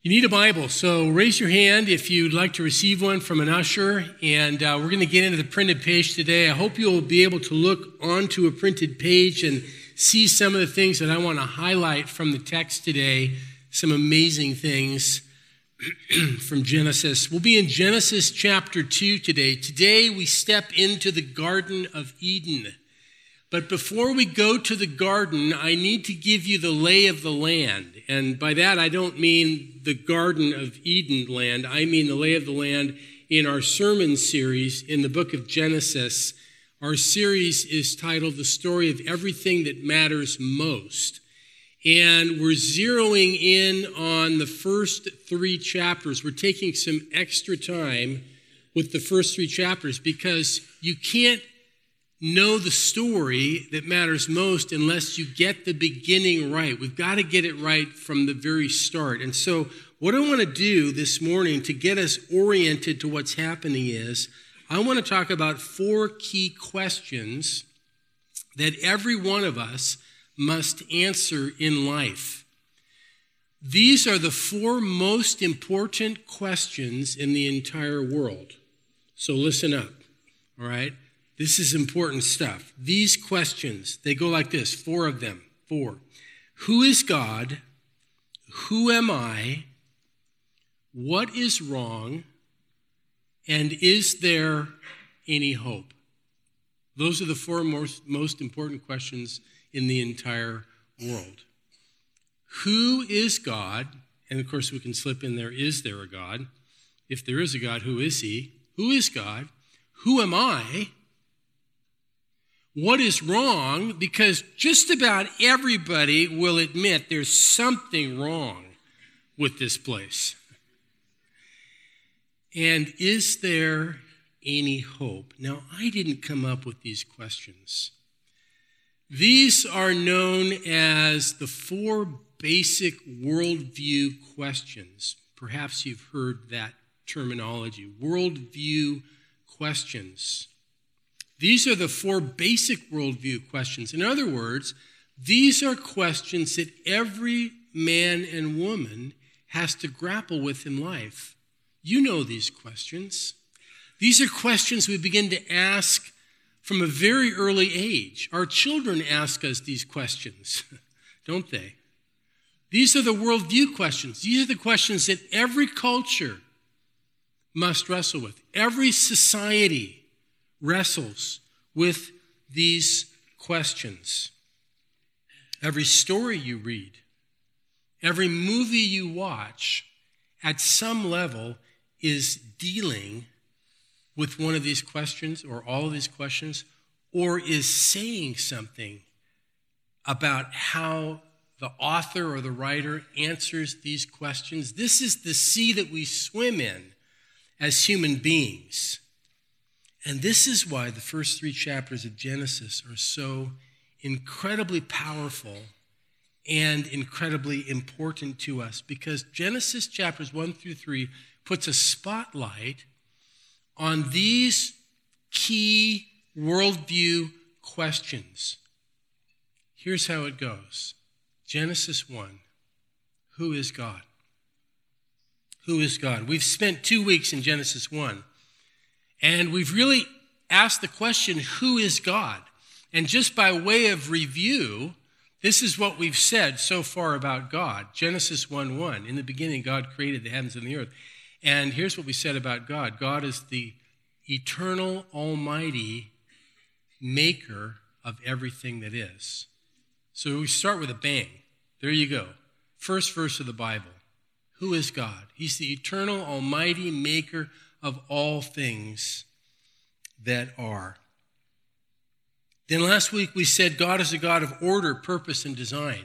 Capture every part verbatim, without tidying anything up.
You need a Bible, so raise your hand if you'd like to receive one from an usher, and uh, we're going to get into the printed page today. I hope you'll be able to look onto a printed page and see some of the things that I want to highlight from the text today, some amazing things from Genesis. We'll be in Genesis chapter two today. Today we step into the Garden of Eden. But before we go to the garden, I need to give you the lay of the land. And by that, I don't mean the Garden of Eden land. I mean the lay of the land in our sermon series in the book of Genesis. Our series is titled The Story of Everything That Matters Most. And we're zeroing in on the first three chapters. We're taking some extra time with the first three chapters because you can't know the story that matters most unless you get the beginning right. We've got to get it right from the very start. And so what I want to do this morning to get us oriented to what's happening is I want to talk about four key questions that every one of us must answer in life. These are the four most important questions in the entire world. So listen up, all right? This is important stuff. These questions, they go like this, four of them, four. Who is God? Who am I? What is wrong? And is there any hope? Those are the four most, most important questions in the entire world. Who is God? And of course we can slip in there, is there a God? If there is a God, who is he? Who is God? Who am I? What is wrong? Because just about everybody will admit there's something wrong with this place. And is there any hope? Now, I didn't come up with these questions. These are known as the four basic worldview questions. Perhaps you've heard that terminology, worldview questions. These are the four basic worldview questions. In other words, these are questions that every man and woman has to grapple with in life. You know these questions. These are questions we begin to ask from a very early age. Our children ask us these questions, don't they? These are the worldview questions. These are the questions that every culture must wrestle with. Every society wrestles with these questions. Every story you read, every movie you watch, at some level is dealing with one of these questions or all of these questions, or is saying something about how the author or the writer answers these questions. This is the sea that we swim in as human beings. And this is why the first three chapters of Genesis are so incredibly powerful and incredibly important to us, because Genesis chapters one through three puts a spotlight on these key worldview questions. Here's how it goes. Genesis one, who is God? Who is God? We've spent two weeks in Genesis one. And we've really asked the question, who is God? And just by way of review, this is what we've said so far about God. Genesis one one, in the beginning, God created the heavens and the earth. And here's what we said about God. God is the eternal, almighty maker of everything that is. So we start with a bang. There you go. First verse of the Bible. Who is God? He's the eternal, almighty maker of all things that are. Then last week we said God is a God of order, purpose, and design.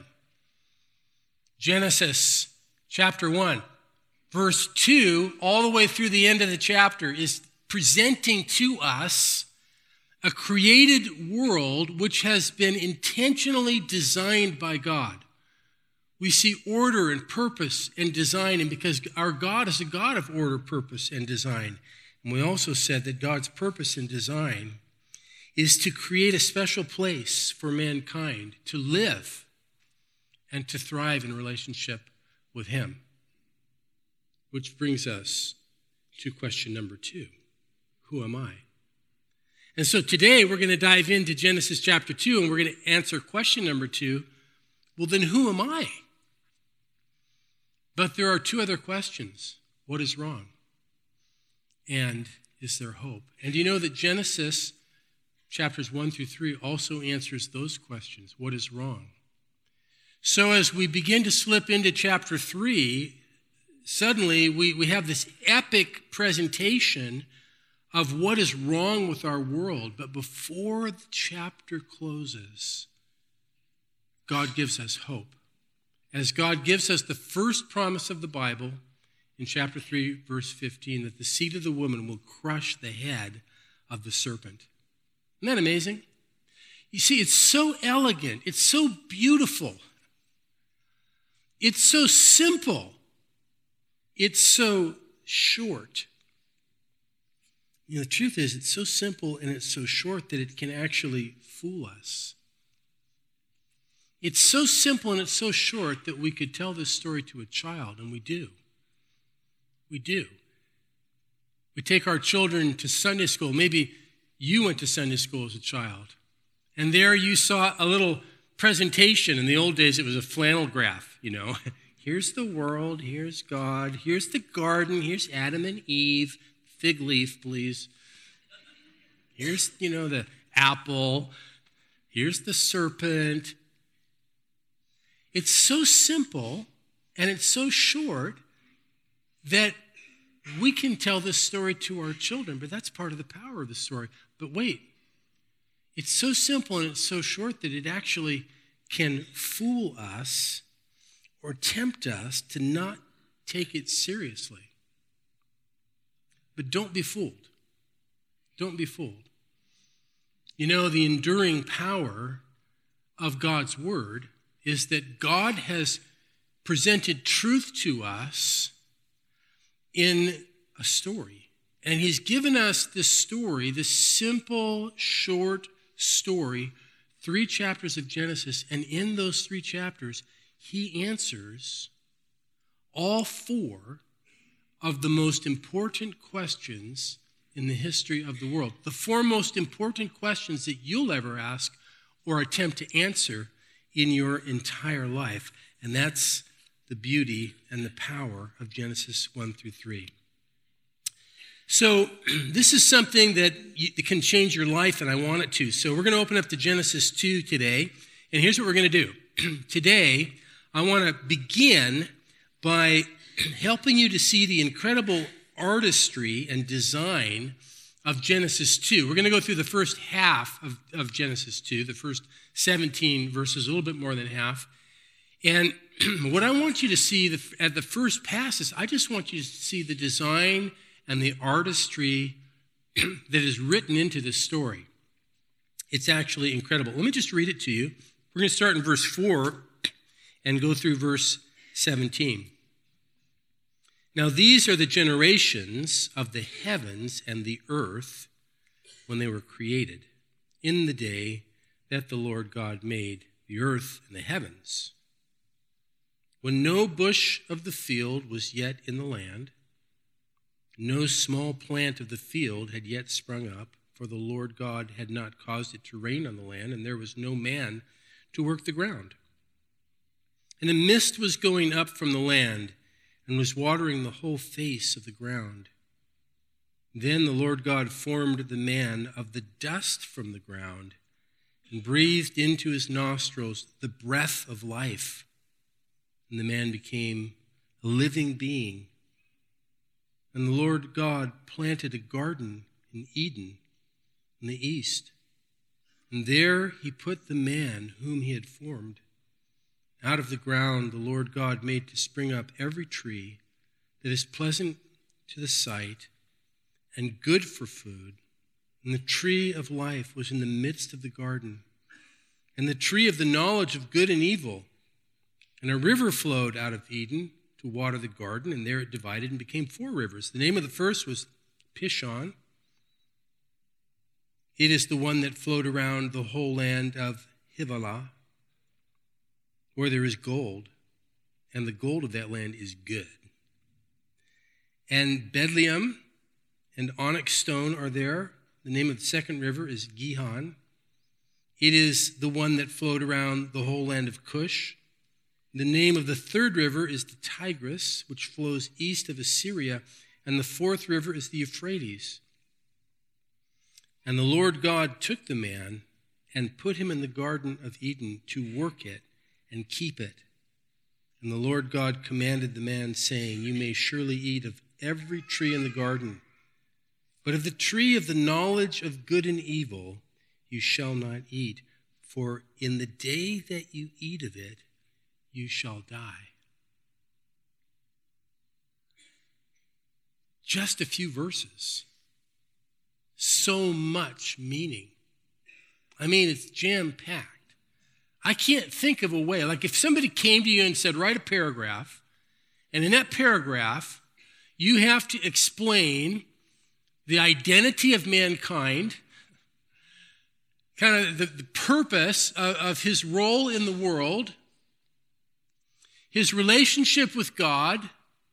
Genesis chapter one, verse two, all the way through the end of the chapter, is presenting to us a created world which has been intentionally designed by God. We see order and purpose and design, and because our God is a God of order, purpose, and design. And we also said that God's purpose and design is to create a special place for mankind to live and to thrive in relationship with him. Which brings us to question number two. Who am I? And so today we're going to dive into Genesis chapter two, and we're going to answer question number two. Well, then who am I? But there are two other questions. What is wrong? And is there hope? And do you know that Genesis chapters one through three also answers those questions? What is wrong? So as we begin to slip into chapter three, suddenly we, we have this epic presentation of what is wrong with our world. But before the chapter closes, God gives us hope. As God gives us the first promise of the Bible in chapter three, verse fifteen, that the seed of the woman will crush the head of the serpent. Isn't that amazing? You see, it's so elegant. It's so beautiful. It's so simple. It's so short. You know, the truth is, it's so simple and it's so short that it can actually fool us. It's so simple and it's so short that we could tell this story to a child, and we do. We do. We take our children to Sunday school. Maybe you went to Sunday school as a child, and there you saw a little presentation. In the old days, it was a flannel graph, you know. Here's the world, here's God, here's the garden, here's Adam and Eve. Fig leaf, please. Here's, you know, the apple. Here's the serpent. It's so simple and it's so short that we can tell this story to our children, but that's part of the power of the story. But wait, it's so simple and it's so short that it actually can fool us or tempt us to not take it seriously. But don't be fooled. Don't be fooled. You know, the enduring power of God's word is that God has presented truth to us in a story. And he's given us this story, this simple, short story, three chapters of Genesis. And in those three chapters, he answers all four of the most important questions in the history of the world. The four most important questions that you'll ever ask or attempt to answer in your entire life. And that's the beauty and the power of Genesis one through three. So this is something that, you, that can change your life, and I want it to. So we're going to open up to Genesis two today, and here's what we're going to do. Today, I want to begin by helping you to see the incredible artistry and design of Genesis two. We're going to go through the first half of, of Genesis two, the first seventeen verses, a little bit more than half. And what I want you to see the, at the first pass is I just want you to see the design and the artistry that is written into this story. It's actually incredible. Let me just read it to you. We're going to start in verse four and go through verse seventeen. Now these are the generations of the heavens and the earth when they were created, in the day that the Lord God made the earth and the heavens. When no bush of the field was yet in the land, no small plant of the field had yet sprung up, for the Lord God had not caused it to rain on the land, and there was no man to work the ground. And a mist was going up from the land, and was watering the whole face of the ground. Then the Lord God formed the man of the dust from the ground, and breathed into his nostrils the breath of life. And the man became a living being. And the Lord God planted a garden in Eden in the east. And there he put the man whom he had formed. Out of the ground the Lord God made to spring up every tree that is pleasant to the sight and good for food. And the tree of life was in the midst of the garden, and the tree of the knowledge of good and evil. And a river flowed out of Eden to water the garden, and there it divided and became four rivers. The name of the first was Pishon. It is the one that flowed around the whole land of Havilah, where there is gold, and the gold of that land is good. And Bethlehem and onyx stone are there. The name of the second river is Gihon. It is the one that flowed around the whole land of Cush. The name of the third river is the Tigris, which flows east of Assyria. And the fourth river is the Euphrates. And the Lord God took the man and put him in the Garden of Eden to work it and keep it. And the Lord God commanded the man, saying, you may surely eat of every tree in the garden, but of the tree of the knowledge of good and evil you shall not eat, for in the day that you eat of it, you shall die. Just a few verses. So much meaning. I mean, it's jam-packed. I can't think of a way. Like if somebody came to you and said, write a paragraph, and in that paragraph, you have to explain the identity of mankind, kind of the, the purpose of, of his role in the world, his relationship with God,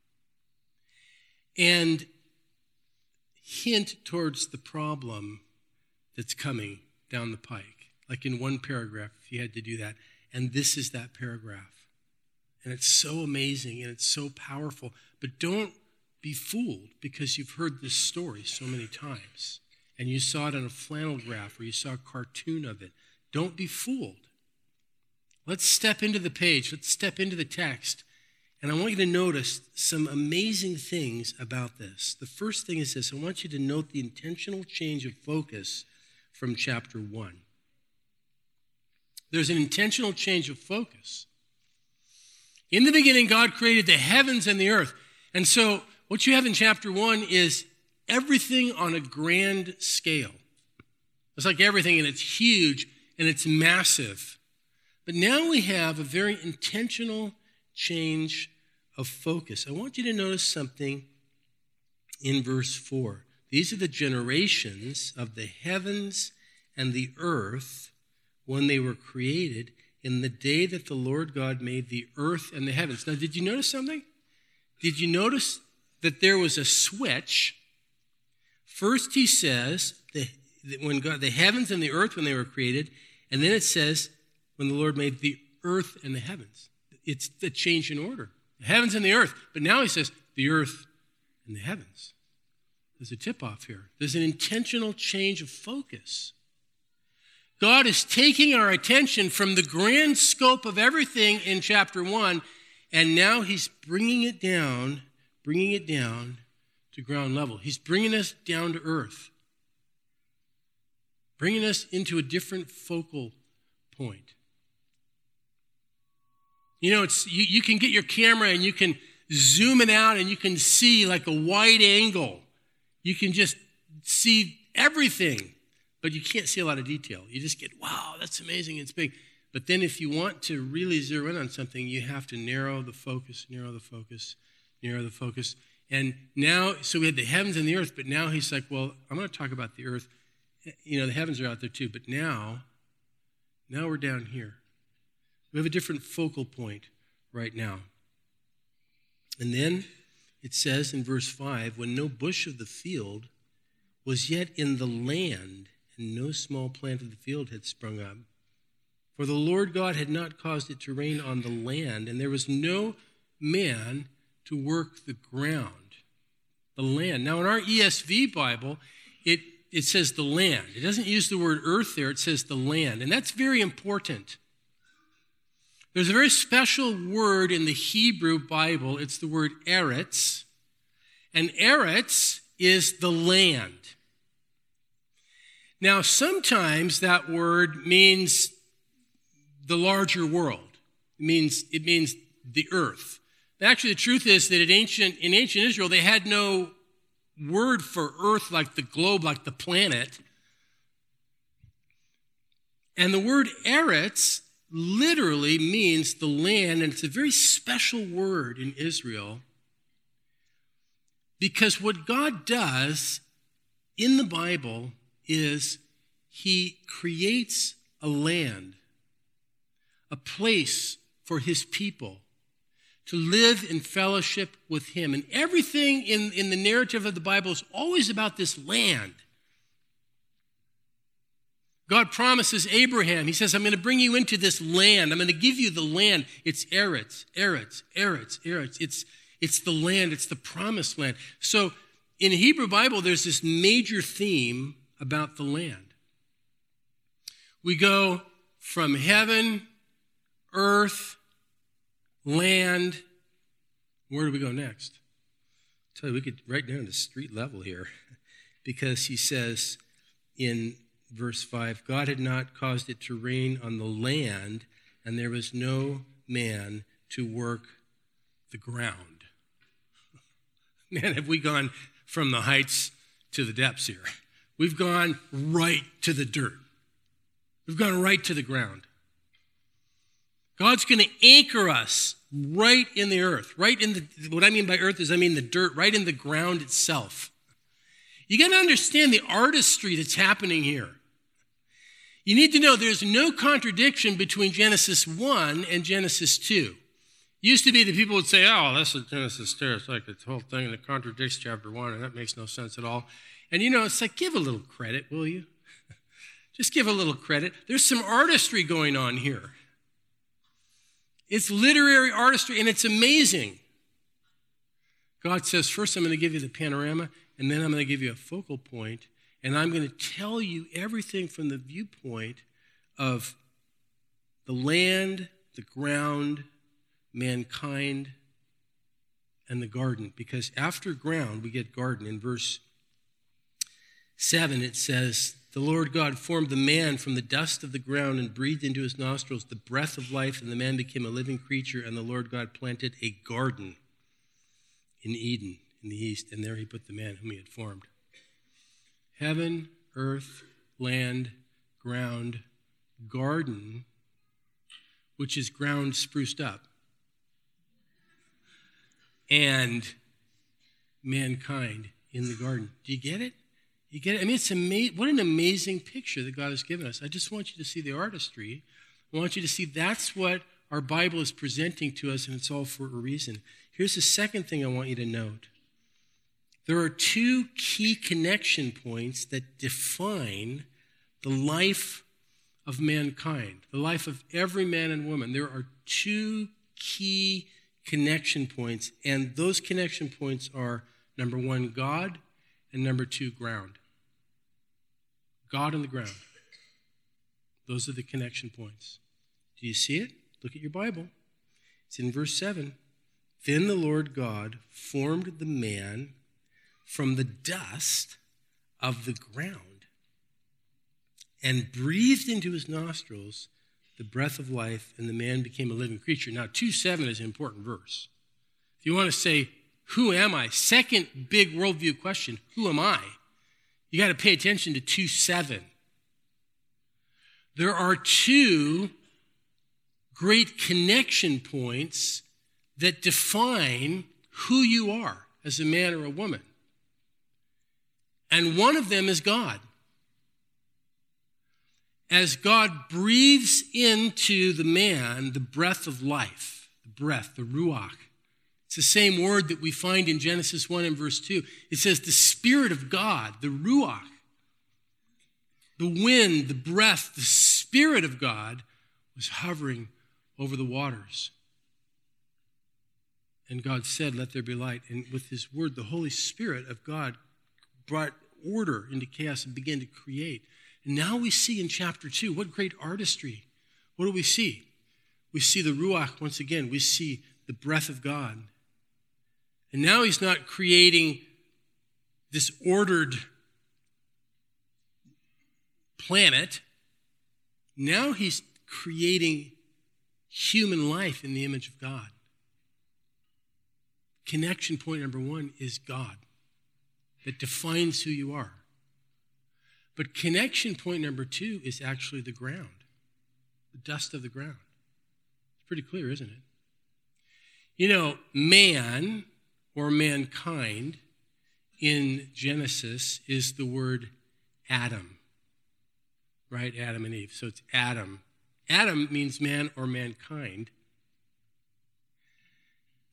and hint towards the problem that's coming down the pike. Like in one paragraph, if you had to do that. And this is that paragraph. And it's so amazing and it's so powerful. But don't be fooled because you've heard this story so many times. And you saw it on a flannel graph or you saw a cartoon of it. Don't be fooled. Let's step into the page. Let's step into the text. And I want you to notice some amazing things about this. The first thing is this. I want you to note the intentional change of focus from chapter one. There's an intentional change of focus. In the beginning, God created the heavens and the earth. And so what you have in chapter one is everything on a grand scale. It's like everything, and it's huge, and it's massive. But now we have a very intentional change of focus. I want you to notice something in verse four. These are the generations of the heavens and the earth when they were created in the day that the Lord God made the earth and the heavens. Now, did you notice something? Did you notice that there was a switch? First, he says the, when God, the heavens and the earth when they were created, and then it says when the Lord made the earth and the heavens. It's the change in order. The heavens and the earth. But now he says the earth and the heavens. There's a tip-off here. There's an intentional change of focus. God is taking our attention from the grand scope of everything in chapter one, and now he's bringing it down, bringing it down to ground level. He's bringing us down to earth, bringing us into a different focal point. You know, it's you, you can get your camera and you can zoom it out and you can see like a wide angle. You can just see everything. But you can't see a lot of detail. You just get, wow, that's amazing, it's big. But then if you want to really zero in on something, you have to narrow the focus, narrow the focus, narrow the focus. And now, so we had the heavens and the earth, but now he's like, well, I'm going to talk about the earth. You know, the heavens are out there too, but now, now we're down here. We have a different focal point right now. And then it says in verse five, when no bush of the field was yet in the land, and no small plant of the field had sprung up. For the Lord God had not caused it to rain on the land, and there was no man to work the ground. The land. Now, in our E S V Bible, it, it says the land. It doesn't use the word earth there. It says the land, and that's very important. There's a very special word in the Hebrew Bible. It's the word eretz, and eretz is the land. Now, sometimes that word means the larger world. It means, it means the earth. Actually, the truth is that in ancient, in ancient Israel, they had no word for earth like the globe, like the planet. And the word eretz literally means the land, and it's a very special word in Israel because what God does in the Bible is he creates a land, a place for his people to live in fellowship with him. And everything in, in the narrative of the Bible is always about this land. God promises Abraham, he says, I'm going to bring you into this land. I'm going to give you the land. It's Eretz, Eretz, Eretz, Eretz. It's, it's the land. It's the promised land. So in the Hebrew Bible, there's this major theme about the land. We go from heaven, earth, land. Where do we go next? I tell you, we could right down to street level here, because he says in verse five, God had not caused it to rain on the land, and there was no man to work the ground. Man, have we gone from the heights to the depths here. We've gone right to the dirt. We've gone right to the ground. God's going to anchor us right in the earth, right in the, what I mean by earth is I mean the dirt, right in the ground itself. You got to understand the artistry that's happening here. You need to know there's no contradiction between Genesis one and Genesis two. It used to be that people would say, oh, this is Genesis two. It's like the whole thing that contradicts chapter one, and that makes no sense at all. And you know, it's like, give a little credit, will you? Just give a little credit. There's some artistry going on here. It's literary artistry, and it's amazing. God says, first I'm going to give you the panorama, and then I'm going to give you a focal point, and I'm going to tell you everything from the viewpoint of the land, the ground, mankind, and the garden. Because after ground, we get garden. In verse seven, it says, the Lord God formed the man from the dust of the ground and breathed into his nostrils the breath of life, and the man became a living creature, and the Lord God planted a garden in Eden in the east, and there he put the man whom he had formed. Heaven, earth, land, ground, garden, which is ground spruced up, and mankind in the garden. Do you get it? You get it? I mean, it's amazing. What an amazing picture that God has given us. I just want you to see the artistry. I want you to see that's what our Bible is presenting to us, and it's all for a reason. Here's the second thing I want you to note. There are two key connection points that define the life of mankind, the life of every man and woman. There are two key connection points, and those connection points are, number one, God, and number two, ground. God and the ground. Those are the connection points. Do you see it? Look at your Bible. It's in verse seven. Then the Lord God formed the man from the dust of the ground and breathed into his nostrils the breath of life, and the man became a living creature. Now, two seven is an important verse. If you want to say, who am I? Second big worldview question, who am I? You got to pay attention to two seven. There are two great connection points that define who you are as a man or a woman. And one of them is God. As God breathes into the man the breath of life, the breath, the ruach. It's the same word that we find in Genesis one and verse two. It says the Spirit of God, the ruach, the wind, the breath, the Spirit of God was hovering over the waters. And God said, let there be light. And with his word, the Holy Spirit of God brought order into chaos and began to create. And now we see in chapter two, what great artistry. What do we see? We see the ruach once again. We see the breath of God. And now he's not creating this ordered planet. Now he's creating human life in the image of God. Connection point number one is God, that defines who you are. But connection point number two is actually the ground, the dust of the ground. It's pretty clear, isn't it? You know, man or mankind in Genesis is the word Adam, right? Adam and Eve. So it's Adam. Adam means man or mankind.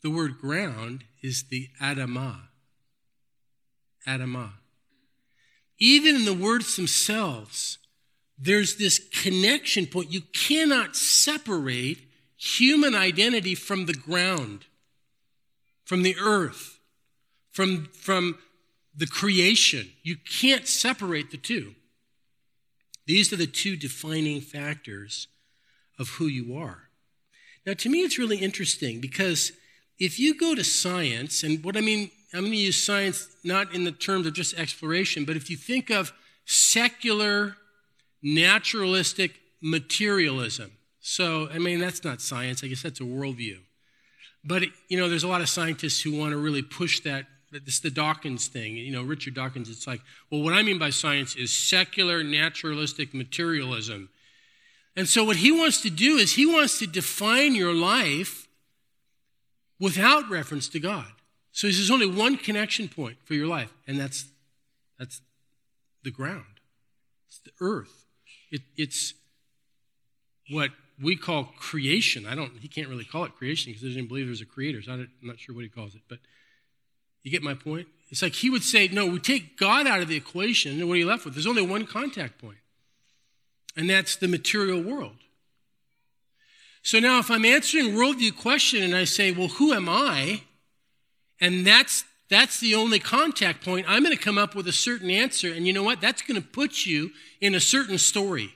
The word ground is the Adamah. Adamah. Even in the words themselves, there's this connection point. You cannot separate human identity from the ground, from the earth, from, from the creation. You can't separate the two. These are the two defining factors of who you are. Now, to me, it's really interesting because if you go to science, and what I mean, I'm going to use science not in the terms of just exploration, but if you think of secular, naturalistic materialism. So, I mean, that's not science. I guess that's a worldview. But, you know, there's a lot of scientists who want to really push that. This is the Dawkins thing. You know, Richard Dawkins, it's like, well, what I mean by science is secular, naturalistic materialism. And so what he wants to do is he wants to define your life without reference to God. So he says there's only one connection point for your life, and that's that's the ground. It's the earth. It, it's what we call creation. I don't. He can't really call it creation because he doesn't believe there's a creator. So I'm not sure what he calls it, but you get my point? It's like he would say, no, we take God out of the equation, and what are you left with? There's only one contact point, and that's the material world. So now if I'm answering a worldview question and I say, well, who am I? And that's that's the only contact point, I'm going to come up with a certain answer, and you know what? That's going to put you in a certain story.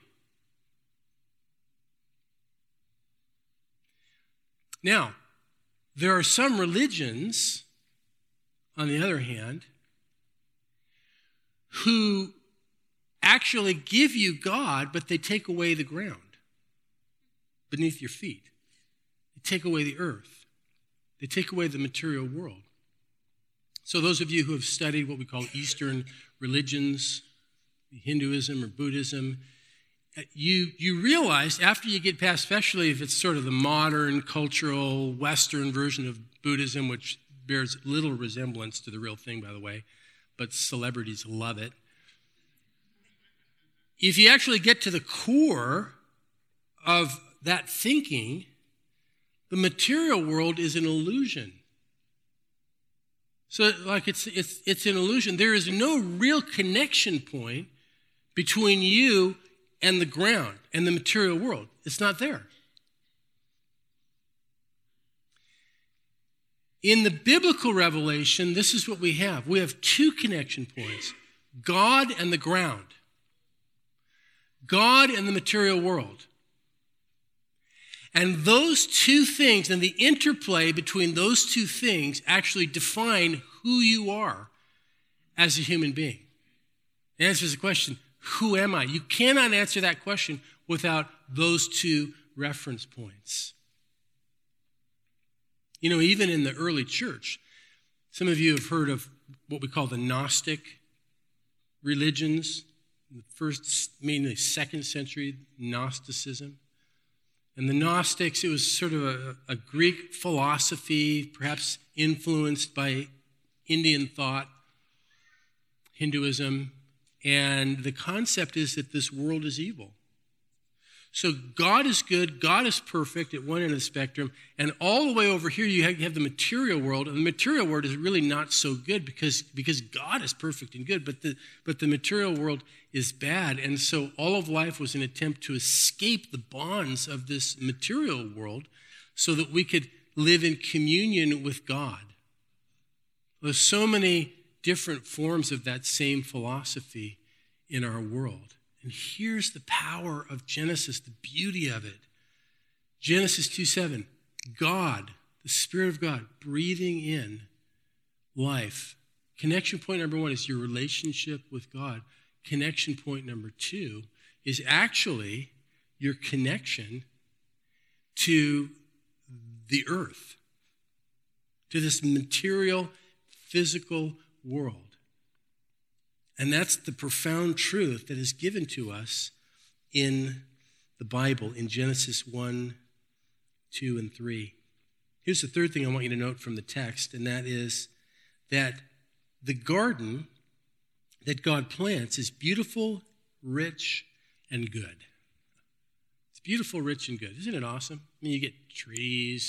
Now, there are some religions, on the other hand, who actually give you God, but they take away the ground beneath your feet. They take away the earth. They take away the material world. So those of you who have studied what we call Eastern religions, Hinduism or Buddhism, you, you realize after you get past, especially if it's sort of the modern, cultural, Western version of Buddhism, which bears little resemblance to the real thing, by the way, but celebrities love it. If you actually get to the core of that thinking, the material world is an illusion. So, like, it's it's it's an illusion. There is no real connection point between you and the ground and the material world. It's not there. In the biblical revelation, this is what we have. We have two connection points: God and the ground, God and the material world. And those two things and the interplay between those two things actually define who you are as a human being. It answers the question, who am I? You cannot answer that question without those two reference points. You know, even in the early church, some of you have heard of what we call the Gnostic religions, the first, mainly second century Gnosticism. And the Gnostics, it was sort of a, a Greek philosophy, perhaps influenced by Indian thought, Hinduism, and the concept is that this world is evil. So God is good, God is perfect at one end of the spectrum, and all the way over here you have, you have the material world, and the material world is really not so good because, because God is perfect and good, but the, but the material world is bad, and so all of life was an attempt to escape the bonds of this material world so that we could live in communion with God. There's so many different forms of that same philosophy in our world. And here's the power of Genesis, the beauty of it. Genesis two seven, God, the Spirit of God, breathing in life. Connection point number one is your relationship with God. Connection point number two is actually your connection to the earth, to this material, physical world. And that's the profound truth that is given to us in the Bible, in Genesis one, two, and three. Here's the third thing I want you to note from the text, and that is that the garden that God plants is beautiful, rich, and good. It's beautiful, rich, and good. Isn't it awesome? I mean, you get trees,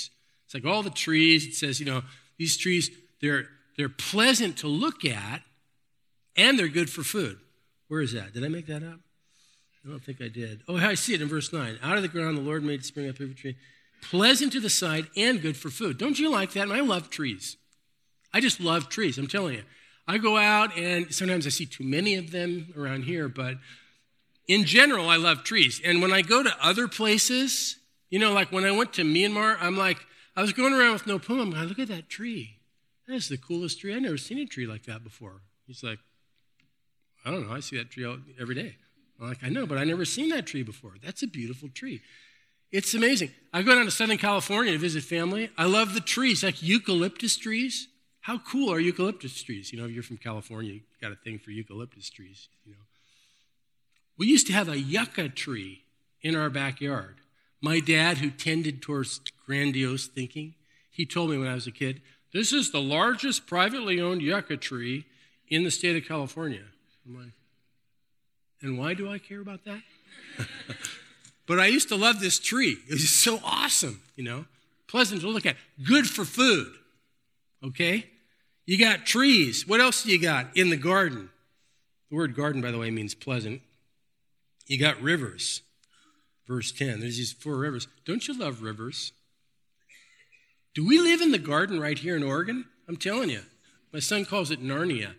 It's like all the trees. It says, you know, these trees, they're they're pleasant to look at, and they're good for food. Where is that? Did I make that up? I don't think I did. Oh, I see it in verse nine. Out of the ground the Lord made to spring up every tree, pleasant to the sight and good for food. Don't you like that? And I love trees. I just love trees, I'm telling you. I go out, and sometimes I see too many of them around here, but in general, I love trees. And when I go to other places, you know, like when I went to Myanmar, I'm like, I was going around with No Puma. I'm like, look at that tree. That is the coolest tree. I've never seen a tree like that before. He's like, I don't know. I see that tree every day. I'm like, I know, but I've never seen that tree before. That's a beautiful tree. It's amazing. I go down to Southern California to visit family. I love the trees, like eucalyptus trees. How cool are eucalyptus trees? You know, if you're from California, you got a thing for eucalyptus trees, you know. We used to have a yucca tree in our backyard. My dad, who tended towards grandiose thinking, he told me when I was a kid, this is the largest privately owned yucca tree in the state of California. I'm like, and why do I care about that? But I used to love this tree. It was just so awesome, you know, pleasant to look at, good for food, okay? You got trees. What else do you got in the garden? The word garden, by the way, means pleasant. You got rivers. Verse ten, there's these four rivers. Don't you love rivers? Do we live in the garden right here in Oregon? I'm telling you. My son calls it Narnia.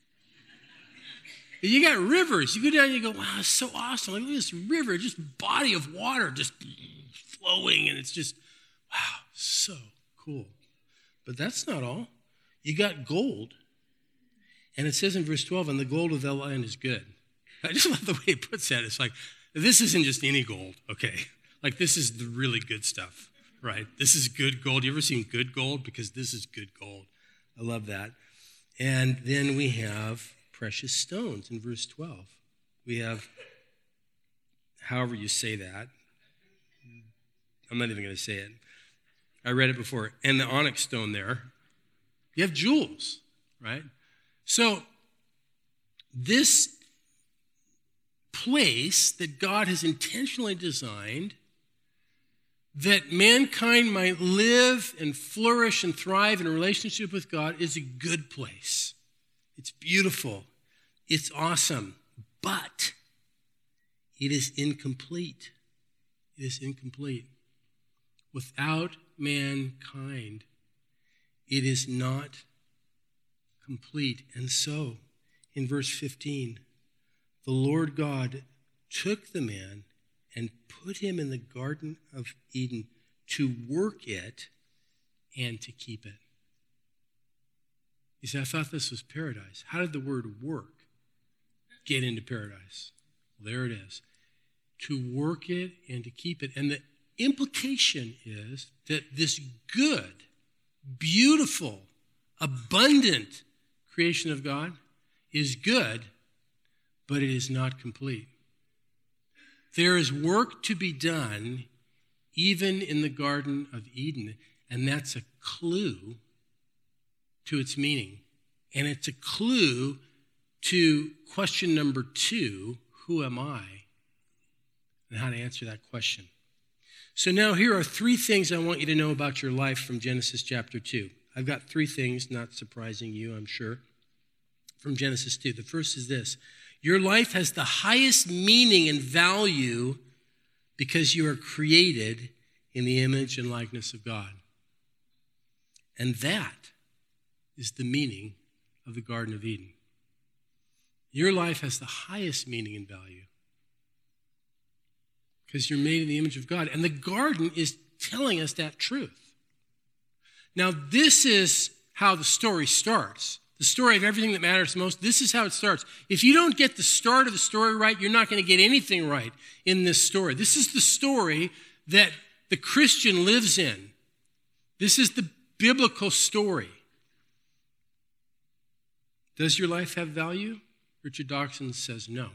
You got rivers. You go down and you go, wow, it's so awesome. Like, look at this river, just body of water just flowing. And it's just, wow, so cool. But that's not all. You got gold. And it says in verse twelve, and the gold of the land is good. I just love the way it puts that. It's like, this isn't just any gold, okay? Like, this is the really good stuff, right? This is good gold. You ever seen good gold? Because this is good gold. I love that. And then we have precious stones in verse twelve. We have, however you say that. I'm not even going to say it. I read it before. And the onyx stone there. You have jewels, right? So this place that God has intentionally designed that mankind might live and flourish and thrive in a relationship with God is a good place. It's beautiful. It's awesome. But it is incomplete. It is incomplete. Without mankind, it is not complete. And so, in verse fifteen, the Lord God took the man and put him in the Garden of Eden to work it and to keep it. You say, I thought this was paradise. How did the word work get into paradise? Well, there it is. To work it and to keep it. And the implication is that this good, beautiful, abundant creation of God is good, but it is not complete. There is work to be done even in the Garden of Eden, and that's a clue to its meaning. And it's a clue to question number two, who am I? And how to answer that question. So now here are three things I want you to know about your life from Genesis chapter two. I've got three things, not surprising you, I'm sure, from Genesis two. The first is this. Your life has the highest meaning and value because you are created in the image and likeness of God. And that is the meaning of the Garden of Eden. Your life has the highest meaning and value because you're made in the image of God. And the garden is telling us that truth. Now, this is how the story starts. The story of everything that matters most, this is how it starts. If you don't get the start of the story right, you're not going to get anything right in this story. This is the story that the Christian lives in. This is the biblical story. Does your life have value? Richard Dawkins says no.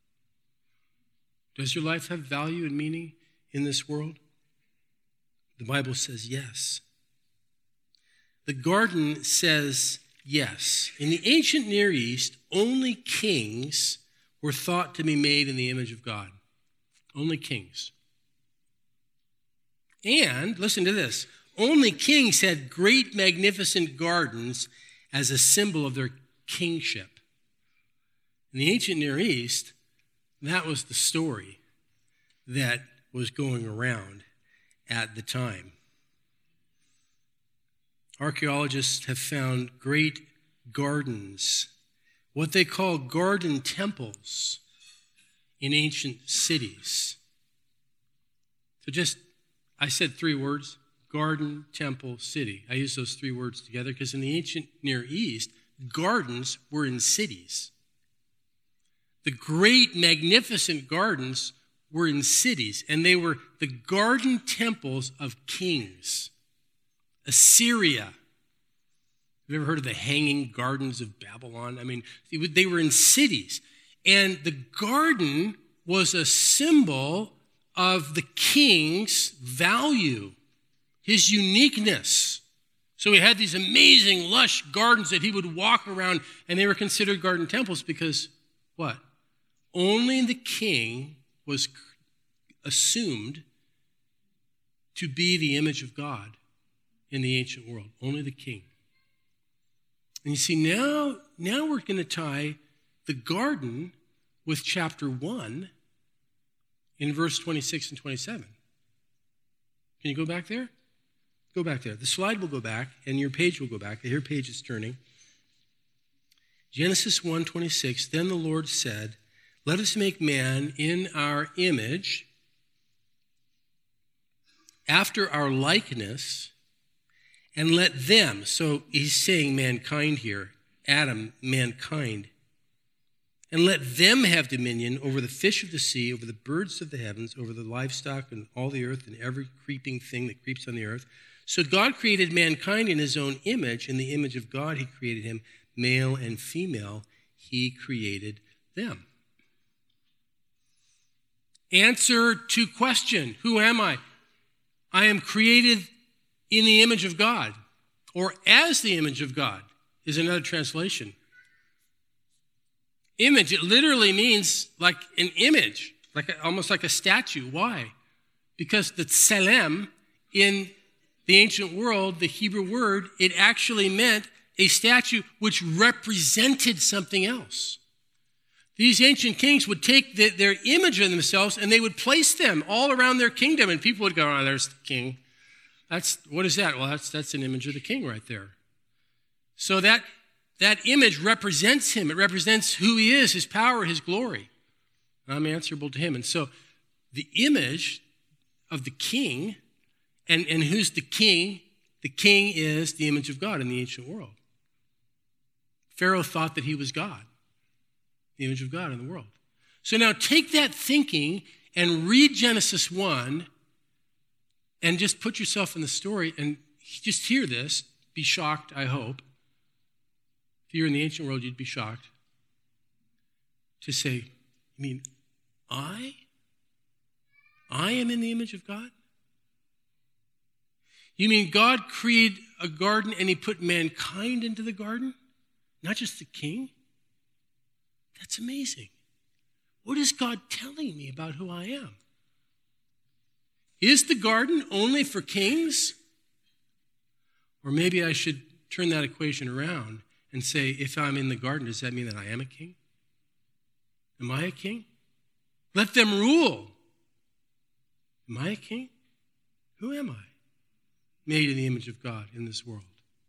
Does your life have value and meaning in this world? The Bible says yes. The garden says yes. In the ancient Near East, only kings were thought to be made in the image of God. Only kings. And, listen to this, Only kings had great, magnificent gardens as a symbol of their kingship. In the ancient Near East, that was the story that was going around at the time. Archaeologists have found great gardens, what they call garden temples, in ancient cities. So just, I said three words, garden, temple, city. I use those three words together because in the ancient Near East, gardens were in cities. The great, magnificent gardens were in cities, and they were the garden temples of kings. Assyria. Have you ever heard of the Hanging Gardens of Babylon? I mean, they were in cities. And the garden was a symbol of the king's value, his uniqueness. So he had these amazing, lush gardens that he would walk around, and they were considered garden temples because, what? Only the king was assumed to be the image of God in the ancient world. Only the king. And you see, now, now we're going to tie the garden with chapter one in verse twenty-six and twenty-seven. Can you go back there? Go back there. The slide will go back, and your page will go back. Your page is turning. Genesis one twenty-six, then the Lord said, let us make man in our image, after our likeness, and let them, so he's saying mankind here, Adam, mankind, and let them have dominion over the fish of the sea, over the birds of the heavens, over the livestock and all the earth and every creeping thing that creeps on the earth. So God created mankind in his own image. In the image of God, he created him, male and female, he created them. Answer to question, who am I? I am created in the image of God, or as the image of God, is another translation. Image, it literally means like an image, like a, almost like a statue. Why? Because the tselem in the ancient world, the Hebrew word, it actually meant a statue which represented something else. These ancient kings would take the, their image of themselves and they would place them all around their kingdom, and people would go, oh, there's the king. That's, what is that? Well, that's, that's an image of the king right there. So that, that image represents him. It represents who he is, his power, his glory. I'm answerable to him. And so the image of the king, and, and who's the king? The king is the image of God in the ancient world. Pharaoh thought that he was God, the image of God in the world. So now take that thinking and read Genesis one and just put yourself in the story and just hear this. Be shocked, I hope. If you're in the ancient world, you'd be shocked to say, you mean I? I am in the image of God? You mean God created a garden and he put mankind into the garden? Not just the king? That's amazing. What is God telling me about who I am? Is the garden only for kings? Or maybe I should turn that equation around and say, if I'm in the garden, does that mean that I am a king? Am I a king? Let them rule. Am I a king? Who am I? Made in the image of God in this world.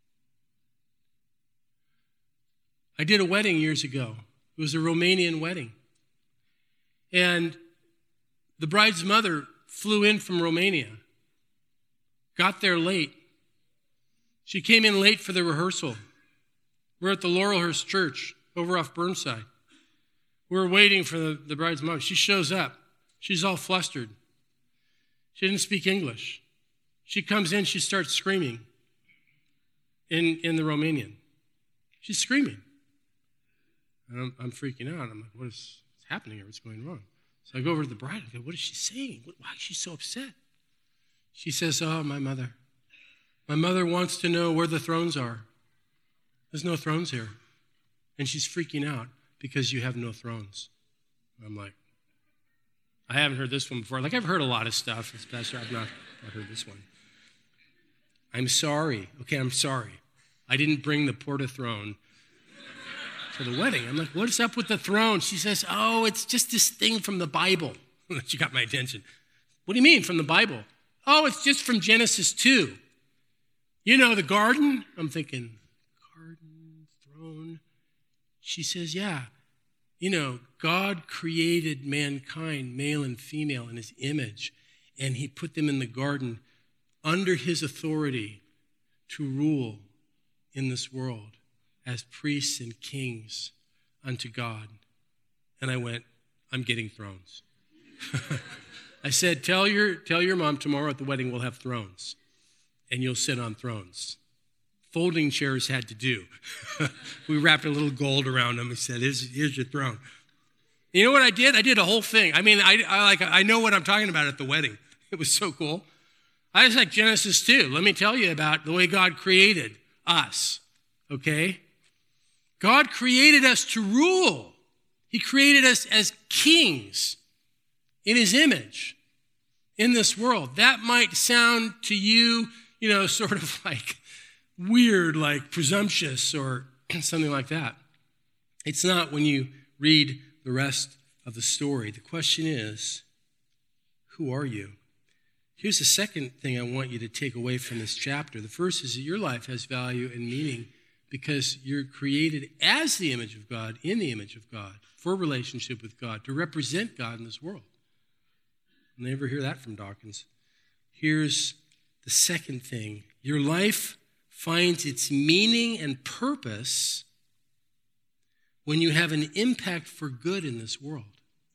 I did a wedding years ago. It was a Romanian wedding. And the bride's mother flew in from Romania, got there late. She came in late for the rehearsal. We're at the Laurelhurst Church over off Burnside. We're waiting for the, the bride's mom. She shows up. She's all flustered. She didn't speak English. She comes in, she starts screaming in, in the Romanian. She's screaming. And I'm, I'm freaking out. I'm like, what is happening here? What's going wrong? So I go over to the bride. I go, what is she saying? Why is she so upset? She says, oh, my mother. My mother wants to know where the thrones are. There's no thrones here. And she's freaking out because you have no thrones. I'm like, I haven't heard this one before. Like, I've heard a lot of stuff as pastor. I've not, not heard this one. I'm sorry. Okay, I'm sorry. I didn't bring the porta throne to the wedding. I'm like, what's up with the throne? She says, oh, it's just this thing from the Bible. She got my attention. What do you mean from the Bible? Oh, it's just from Genesis two. You know, the garden? I'm thinking, garden, throne. She says, yeah. You know, God created mankind, male and female, in his image, and he put them in the garden under his authority to rule in this world as priests and kings unto God. And I went, I'm getting thrones. I said, tell your, tell your mom tomorrow at the wedding we'll have thrones, and you'll sit on thrones. Folding chairs had to do. We wrapped a little gold around them and said, here's, here's your throne. You know what I did? I did a whole thing. I mean, I, I, like, I know what I'm talking about at the wedding. It was so cool. I was like Genesis two. Let me tell you about the way God created us, okay? God created us to rule. He created us as kings in his image in this world. That might sound to you, you know, sort of like weird, like presumptuous or something like that. It's not when you read the rest of the story. The question is, who are you? Here's the second thing I want you to take away from this chapter. The first is that your life has value and meaning because you're created as the image of God, in the image of God, for relationship with God, to represent God in this world. You'll never hear that from Dawkins. Here's the second thing. Your life finds its meaning and purpose when you have an impact for good in this world.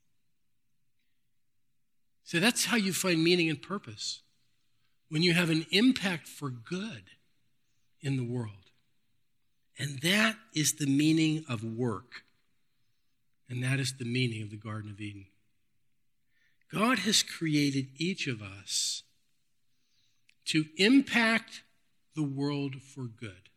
So that's how you find meaning and purpose, when you have an impact for good in the world. And that is the meaning of work. And that is the meaning of the Garden of Eden. God has created each of us to impact the world for good.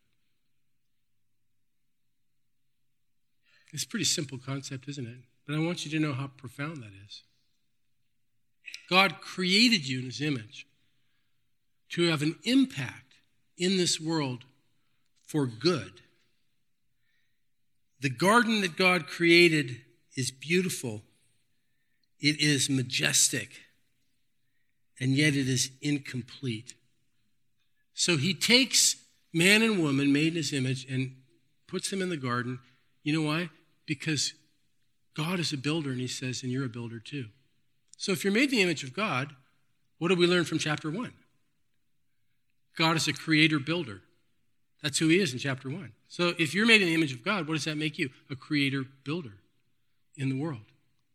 It's a pretty simple concept, isn't it? But I want you to know how profound that is. God created you in his image to have an impact in this world for good. The garden that God created is beautiful. It is majestic, and yet it is incomplete. So he takes man and woman made in his image and puts them in the garden. You know why? Because God is a builder, and he says, and you're a builder too. So if you're made in the image of God, what do we learn from chapter one? God is a creator builder. That's who he is in chapter one. So if you're made in the image of God, what does that make you? A creator builder in the world.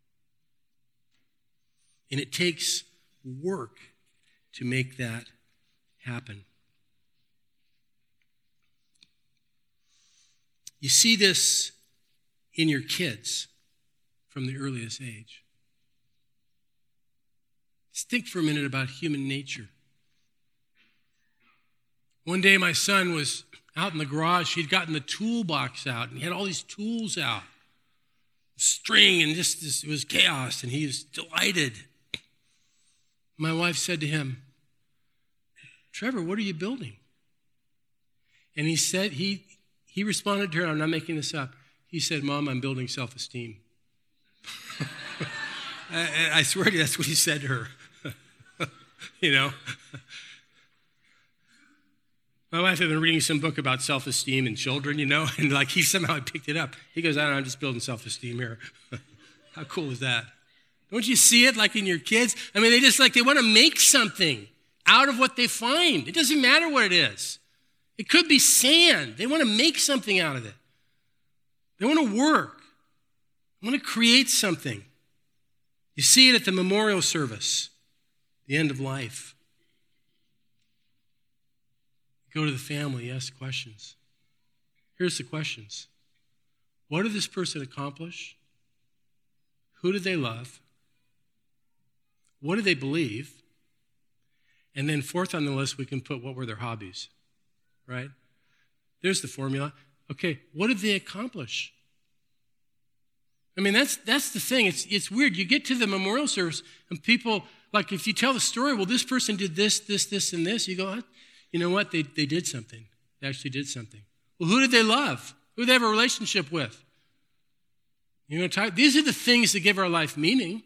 And it takes work to make that happen. You see this in your kids from the earliest age. Just think for a minute about human nature. One day my son was out in the garage. He'd gotten the toolbox out, and he had all these tools out. String, and just this, it was chaos, and he was delighted. My wife said to him, Trevor, what are you building? And he said, he, he responded to her, I'm not making this up. He said, Mom, I'm building self-esteem. I, I swear to you, that's what he said to her. You know? My wife had been reading some book about self-esteem in children, you know, and like he somehow picked it up. He goes, I don't know, I'm just building self-esteem here. How cool is that? Don't you see it like in your kids? I mean, they just like, they want to make something out of what they find. It doesn't matter what it is. It could be sand. They want to make something out of it. They want to work. They want to create something. You see it at the memorial service, the end of life. Go to the family, ask questions. Here's the questions. What did this person accomplish? Who did they love? What did they believe? And then fourth on the list, we can put what were their hobbies, right? There's the formula. Okay, what did they accomplish? I mean, that's that's the thing. It's it's weird. You get to the memorial service, and people, like if you tell the story, well, this person did this, this, this, and this, you go, you You know what? They, they did something. They actually did something. Well, who did they love? Who did they have a relationship with? You know, these are the things that give our life meaning.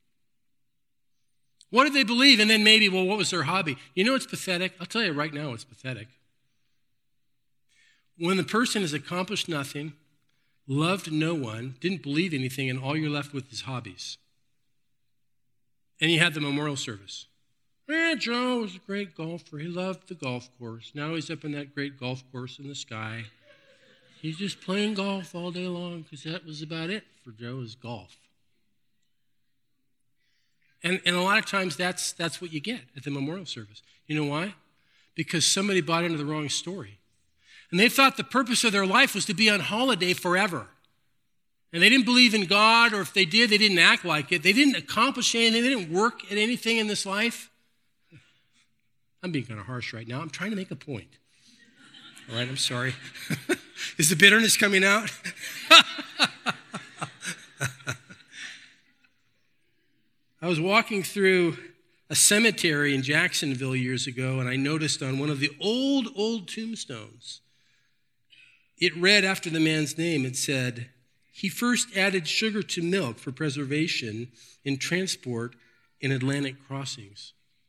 What did they believe? And then maybe, well, what was their hobby? You know what's pathetic? I'll tell you right now what's pathetic. When the person has accomplished nothing, loved no one, didn't believe anything, and all you're left with is hobbies. And you had the memorial service. Eh, Joe was a great golfer. He loved the golf course. Now he's up in that great golf course in the sky. He's just playing golf all day long because that was about it for Joe, is golf. And, and a lot of times that's, that's what you get at the memorial service. You know why? Because somebody bought into the wrong story. And they thought the purpose of their life was to be on holiday forever. And they didn't believe in God, or if they did, they didn't act like it. They didn't accomplish anything. They didn't work at anything in this life. I'm being kind of harsh right now. I'm trying to make a point. All right, I'm sorry. Is the bitterness coming out? I was walking through a cemetery in Jacksonville years ago, and I noticed on one of the old, old tombstones, it read after the man's name, it said, he first added sugar to milk for preservation in transport in Atlantic crossings.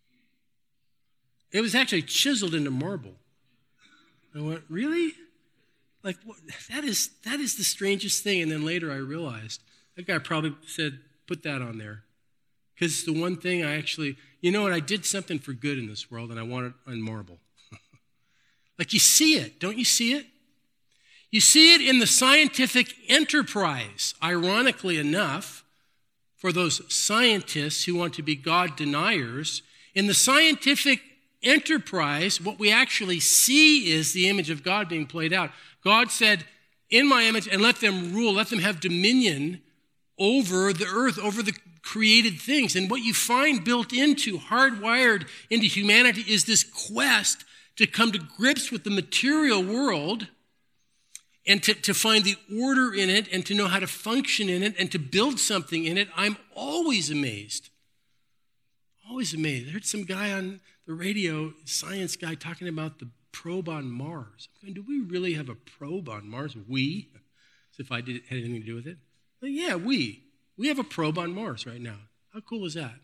It was actually chiseled into marble. I went, really? Like, what? that is that is the strangest thing. And then later I realized, that guy probably said, put that on there. Because it's the one thing I actually, you know what, I did something for good in this world, and I want it on marble. Like, you see it, don't you see it? You see it in the scientific enterprise, ironically enough, for those scientists who want to be God deniers. In the scientific enterprise, what we actually see is the image of God being played out. God said, in my image, and let them rule, let them have dominion over the earth, over the created things. And what you find built into, hardwired into humanity, is this quest to come to grips with the material world and to, to find the order in it and to know how to function in it and to build something in it. I'm always amazed. Always amazed. I heard some guy on the radio, science guy, talking about the probe on Mars. I'm going, do we really have a probe on Mars? We? As if I did, had anything to do with it. But yeah, we. We have a probe on Mars right now. How cool is that?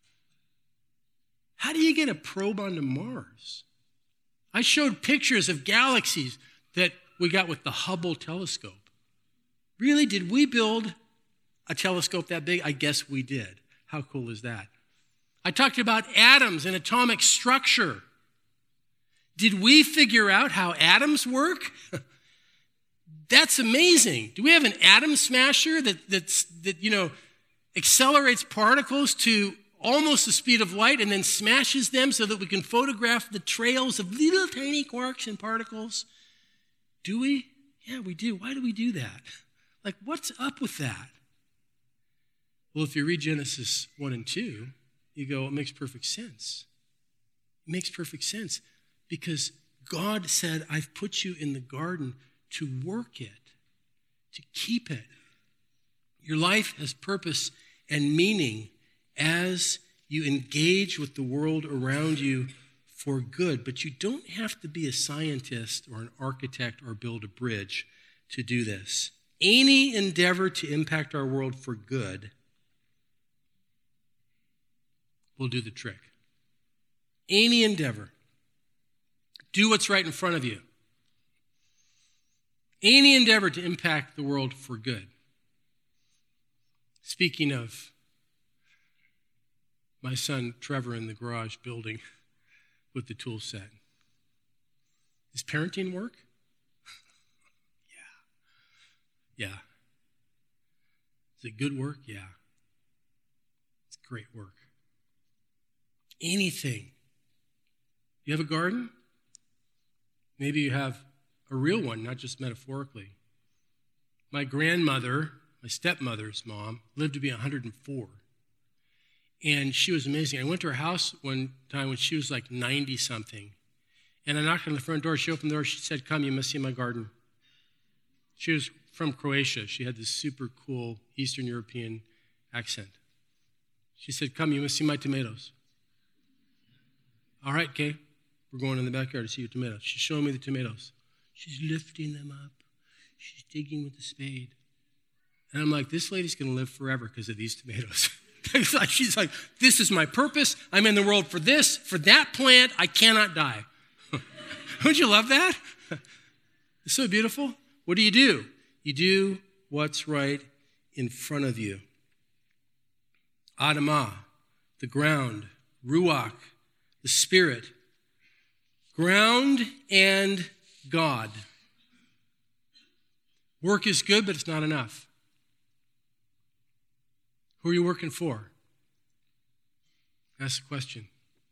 How do you get a probe onto Mars? I showed pictures of galaxies that we got with the Hubble telescope. Really, did we build a telescope that big? I guess we did. How cool is that? I talked about atoms and atomic structure. Did we figure out how atoms work? That's amazing. Do we have an atom smasher that, that's, that, you know, accelerates particles to almost the speed of light and then smashes them so that we can photograph the trails of little tiny quarks and particles? Do we? Yeah, we do. Why do we do that? Like, what's up with that? Well, if you read Genesis one and two, you go, it makes perfect sense. It makes perfect sense because God said, I've put you in the garden to work it, to keep it. Your life has purpose and meaning as you engage with the world around you for good. But you don't have to be a scientist or an architect or build a bridge to do this. Any endeavor to impact our world for good will do the trick. Any endeavor. Do what's right in front of you. Any endeavor to impact the world for good. Speaking of my son Trevor in the garage building with the tool set. Does parenting work? yeah. Yeah. Is it good work? Yeah. It's great work. Anything. You have a garden? Maybe you have a real one, not just metaphorically. My grandmother, my stepmother's mom, lived to be one hundred four. And she was amazing. I went to her house one time when she was like ninety-something. And I knocked on the front door. She opened the door. She said, come, you must see my garden. She was from Croatia. She had this super cool Eastern European accent. She said, come, you must see my tomatoes. All right, Kay. We're going in the backyard to see your tomatoes. She's showing me the tomatoes. She's lifting them up. She's digging with the spade. And I'm like, this lady's going to live forever because of these tomatoes. She's like, this is my purpose. I'm in the world for this, for that plant. I cannot die. Don't you love that? It's so beautiful. What do you do? You do what's right in front of you. Adamah, the ground. Ruach, the spirit. Ground and God. Work is good, but it's not enough. Who are you working for? That's the question.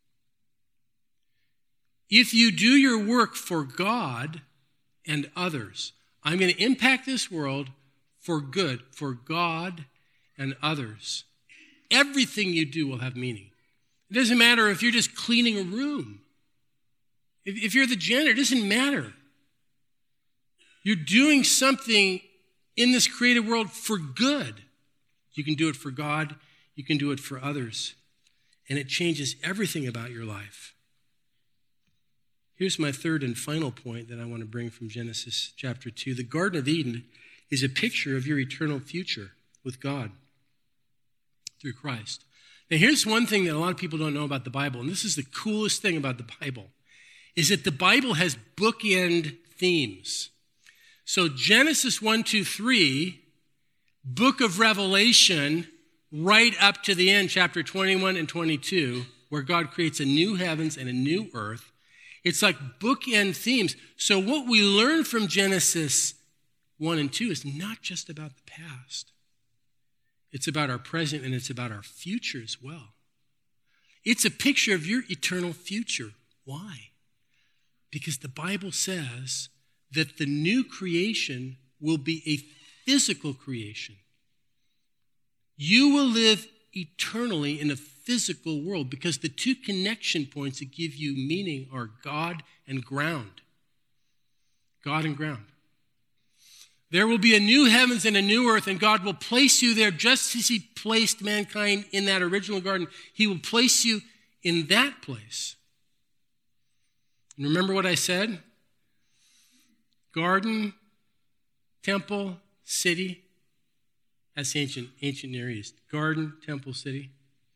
If you do your work for God and others, I'm going to impact this world for good, for God and others. Everything you do will have meaning. It doesn't matter if you're just cleaning a room. If, if you're the janitor, it doesn't matter. You're doing something in this created world for good. You can do it for God. You can do it for others. And it changes everything about your life. Here's my third and final point that I want to bring from Genesis chapter two. The Garden of Eden is a picture of your eternal future with God through Christ. Now, here's one thing that a lot of people don't know about the Bible, and this is the coolest thing about the Bible, is that the Bible has bookend themes. So Genesis one, two, three, book of Revelation, right up to the end, chapter twenty-one and twenty-two, where God creates a new heavens and a new earth. It's like bookend themes. So what we learn from Genesis one and two is not just about the past. It's about our present and it's about our future as well. It's a picture of your eternal future. Why? Because the Bible says that the new creation will be a physical creation. You will live eternally in a physical world because the two connection points that give you meaning are God and ground. God and ground. There will be a new heavens and a new earth, and God will place you there just as he placed mankind in that original garden. He will place you in that place. And remember what I said? Garden, temple, city. That's ancient, ancient Near East. Garden, temple, city.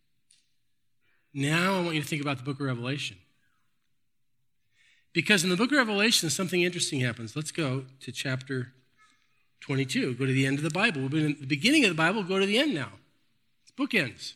Now I want you to think about the book of Revelation. Because in the book of Revelation, something interesting happens. Let's go to chapter twenty-two. Go to the end of the Bible. We've been in the beginning of the Bible. Go to the end now. It's bookends.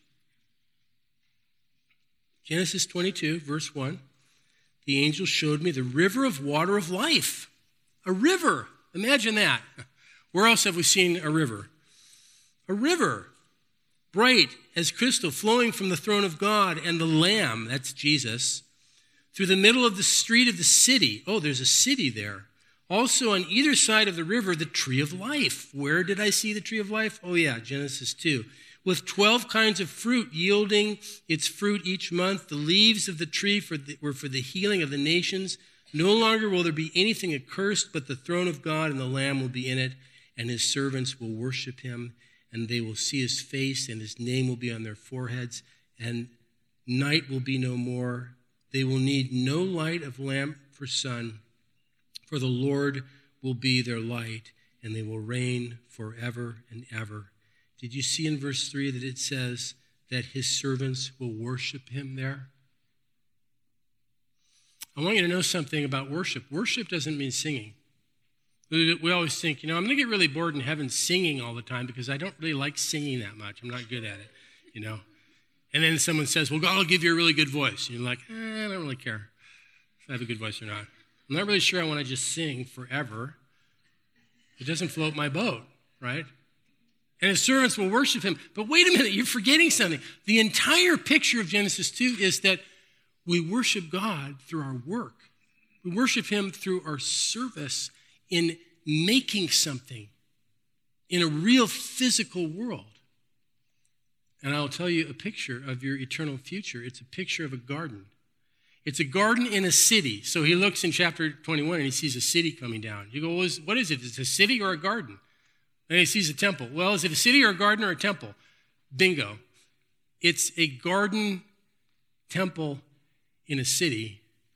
Genesis twenty-two, verse one. The angel showed me the river of water of life. A river. Imagine that. Where else have we seen a river? A river, bright as crystal, flowing from the throne of God and the Lamb, that's Jesus, through the middle of the street of the city. Oh, there's a city there. Also on either side of the river, the tree of life. Where did I see the tree of life? Oh yeah, Genesis two. With twelve kinds of fruit, yielding its fruit each month. The leaves of the tree for the, were for the healing of the nations. No longer will there be anything accursed, but the throne of God and the Lamb will be in it, and his servants will worship him, and they will see his face, and his name will be on their foreheads, and night will be no more. They will need no light of lamp for sun, for the Lord will be their light, and they will reign forever and ever. Did you see in verse three that it says that his servants will worship him there? I want you to know something about worship. Worship doesn't mean singing. We always think, you know, I'm going to get really bored in heaven singing all the time because I don't really like singing that much. I'm not good at it, you know. And then someone says, well, God will give you a really good voice. And you're like, eh, I don't really care if I have a good voice or not. I'm not really sure I want to just sing forever. It doesn't float my boat, right? And his servants will worship him. But wait a minute, you're forgetting something. The entire picture of Genesis two is that we worship God through our work. We worship him through our service in making something in a real physical world. And I'll tell you a picture of your eternal future. It's a picture of a garden. It's a garden in a city. So he looks in chapter twenty-one and he sees a city coming down. You go, well, what is it? Is it a city or a garden? Then he sees a temple. Well, is it a city or a garden or a temple? Bingo. It's a garden temple in a city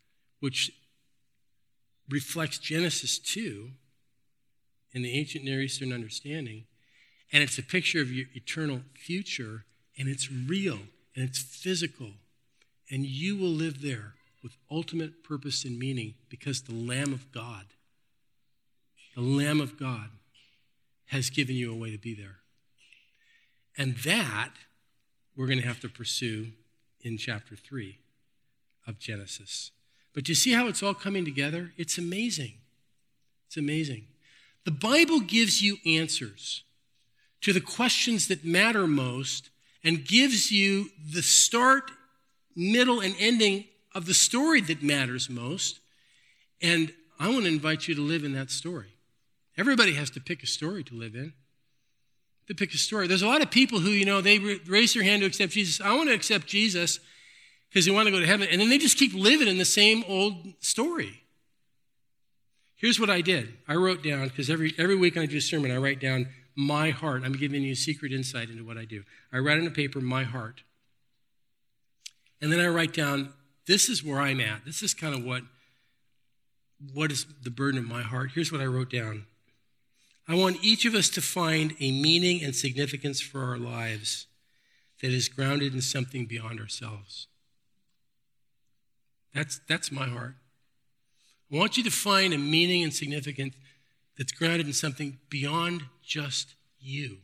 which reflects Genesis two in the ancient Near Eastern understanding, and it's a picture of your eternal future, and it's real, and it's physical, and you will live there with ultimate purpose and meaning because the Lamb of God, the Lamb of God has given you a way to be there. And that we're going to have to pursue in chapter three of Genesis. But you see how it's all coming together? It's amazing. It's amazing. The Bible gives you answers to the questions that matter most and gives you the start, middle, and ending of the story that matters most. And I want to invite you to live in that story. Everybody has to pick a story to live in. To pick a story. There's a lot of people who, you know, they raise their hand to accept Jesus. I want to accept Jesus because they want to go to heaven. And then they just keep living in the same old story. Here's what I did. I wrote down, because every, every week I do a sermon, I write down my heart. I'm giving you a secret insight into what I do. I write on a paper, my heart. And then I write down, this is where I'm at. This is kind of what, what is the burden of my heart. Here's what I wrote down. I want each of us to find a meaning and significance for our lives that is grounded in something beyond ourselves. That's, that's my heart. I want you to find a meaning and significance that's grounded in something beyond just you.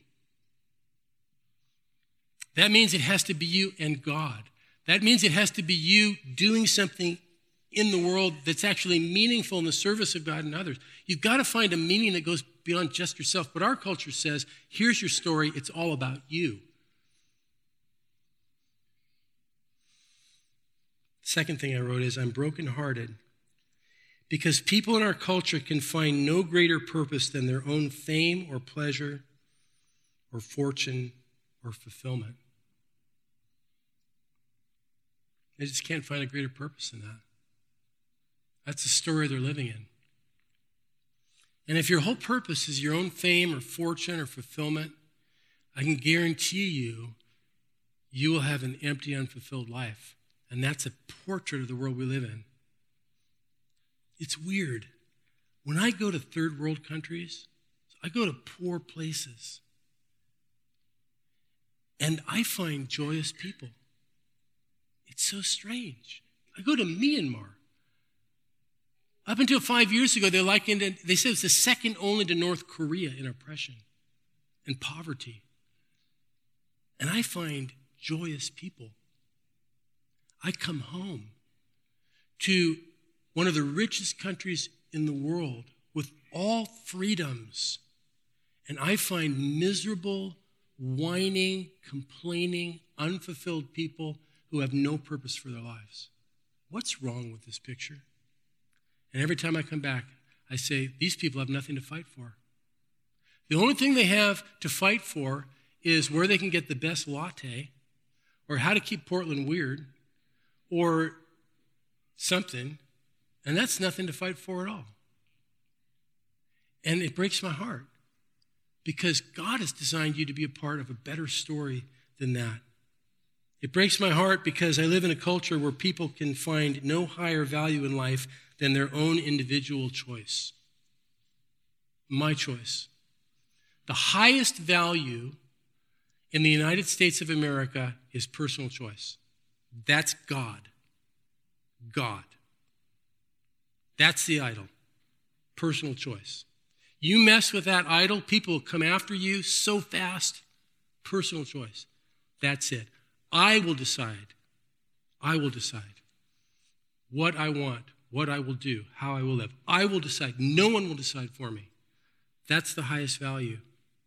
That means it has to be you and God. That means it has to be you doing something in the world that's actually meaningful in the service of God and others. You've got to find a meaning that goes beyond just yourself. But our culture says, here's your story, it's all about you. Second thing I wrote is, I'm brokenhearted because people in our culture can find no greater purpose than their own fame or pleasure or fortune or fulfillment. They just can't find a greater purpose in that. That's the story they're living in. And if your whole purpose is your own fame or fortune or fulfillment, I can guarantee you, you will have an empty, unfulfilled life. And that's a portrait of the world we live in. It's weird. When I go to third world countries, I go to poor places, and I find joyous people. It's so strange. I go to Myanmar. Up until five years ago, they likened it, they said it's the second only to North Korea in oppression and poverty. And I find joyous people. I come home to one of the richest countries in the world with all freedoms, and I find miserable, whining, complaining, unfulfilled people who have no purpose for their lives. What's wrong with this picture? And every time I come back, I say, these people have nothing to fight for. The only thing they have to fight for is where they can get the best latte, or how to keep Portland weird, or something, and that's nothing to fight for at all. And it breaks my heart, because God has designed you to be a part of a better story than that. It breaks my heart because I live in a culture where people can find no higher value in life than their own individual choice. My choice. The highest value in the United States of America is personal choice. That's God. God. That's the idol. Personal choice. You mess with that idol, people will come after you so fast. Personal choice. That's it. I will decide. I will decide what I want, what I will do, how I will live. I will decide. No one will decide for me. That's the highest value.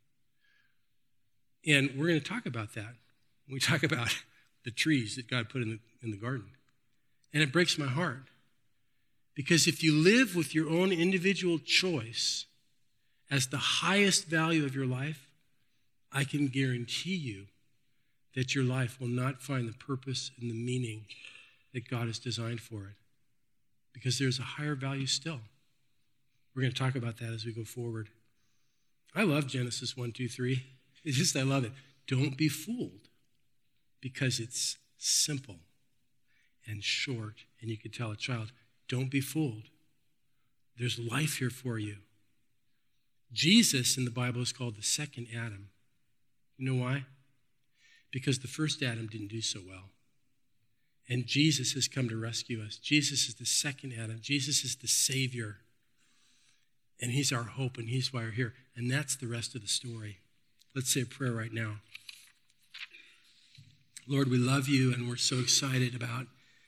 And we're going to talk about that. We talk about the trees that God put in the, in the garden. And it breaks my heart. Because if you live with your own individual choice as the highest value of your life, I can guarantee you that your life will not find the purpose and the meaning that God has designed for it. Because there's a higher value still. We're going to talk about that as we go forward. I love Genesis one, two, three. It's just, I love it. Don't be fooled, because it's simple and short, and you could tell a child, Don't be fooled. There's life here for you. Jesus in the Bible is called the second Adam. You know why? Because the first Adam didn't do so well. And Jesus has come to rescue us. Jesus is the second Adam. Jesus is the Savior. And he's our hope, and he's why we're here. And that's the rest of the story. Let's say a prayer right now. Lord, we love you, and we're so excited about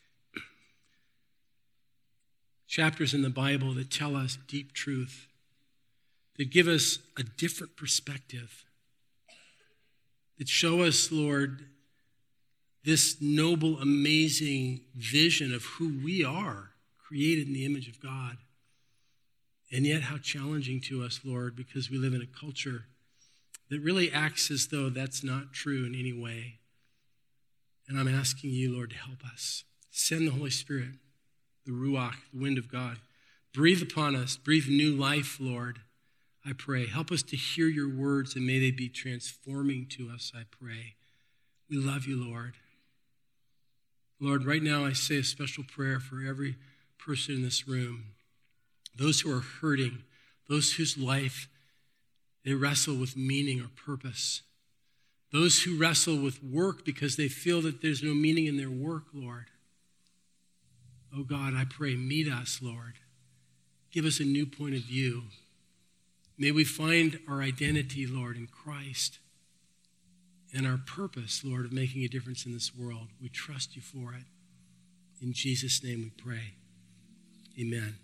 chapters in the Bible that tell us deep truth, that give us a different perspective, that show us, Lord, this noble, amazing vision of who we are, created in the image of God. And yet how challenging to us, Lord, because we live in a culture that really acts as though that's not true in any way. And I'm asking you, Lord, to help us. Send the Holy Spirit, the Ruach, the wind of God. Breathe upon us. Breathe new life, Lord, I pray. Help us to hear your words, and may they be transforming to us, I pray. We love you, Lord. Lord, right now I say a special prayer for every person in this room. Those who are hurting, those whose life they wrestle with meaning or purpose. Those who wrestle with work because they feel that there's no meaning in their work, Lord. Oh God, I pray, meet us, Lord. Give us a new point of view. May we find our identity, Lord, in Christ and our purpose, Lord, of making a difference in this world. We trust you for it. In Jesus' name we pray. Amen.